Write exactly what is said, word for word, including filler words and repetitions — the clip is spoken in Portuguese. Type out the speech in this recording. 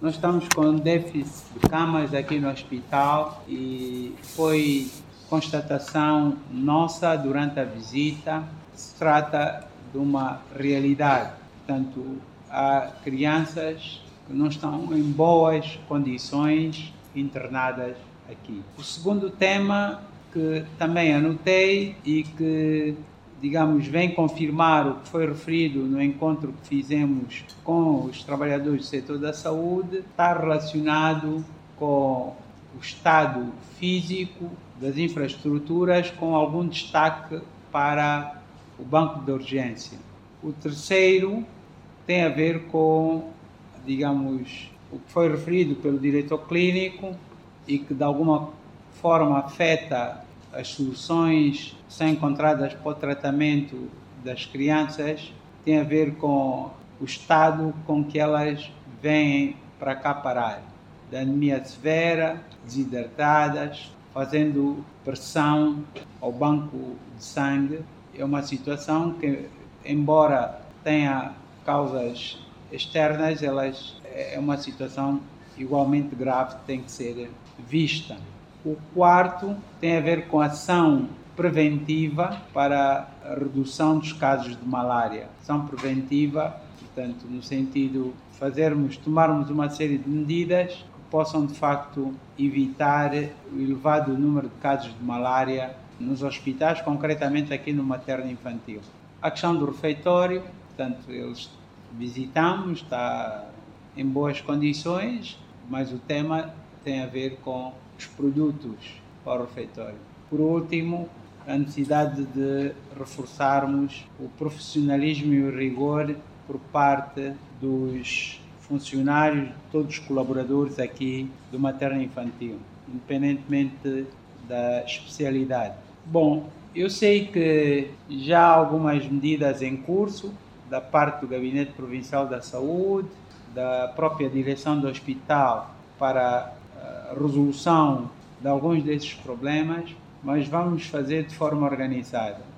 Nós estamos com déficit de camas aqui no hospital e foi constatação nossa durante a visita. Se trata de uma realidade. Portanto, há crianças que não estão em boas condições internadas aqui. O segundo tema que também anotei e que, digamos, vem confirmar o que foi referido no encontro que fizemos com os trabalhadores do setor da saúde, está relacionado com o estado físico das infraestruturas, com algum destaque para o banco de urgência. O terceiro tem a ver com, digamos, o que foi referido pelo diretor clínico e que de alguma forma afeta as soluções que são encontradas para o tratamento das crianças, tem a ver com o estado com que elas vêm para cá parar, da anemia severa, desidratadas, fazendo pressão ao banco de sangue. É uma situação que, embora tenha causas externas, elas, é uma situação igualmente grave que tem que ser vista. O quarto tem a ver com a ação preventiva para a redução dos casos de malária. Ação preventiva, portanto, no sentido de fazermos, tomarmos uma série de medidas que possam, de facto, evitar o elevado número de casos de malária nos hospitais, concretamente aqui no materno-infantil. A questão do refeitório, portanto, eles visitamos, está em boas condições, mas o tema tem a ver com os produtos para o refeitório. Por último, a necessidade de reforçarmos o profissionalismo e o rigor por parte dos funcionários, todos os colaboradores aqui do materno-infantil, independentemente da especialidade. Bom, eu sei que já há algumas medidas em curso da parte do Gabinete Provincial da Saúde, da própria direção do hospital para a resolução de alguns desses problemas, mas vamos fazer de forma organizada.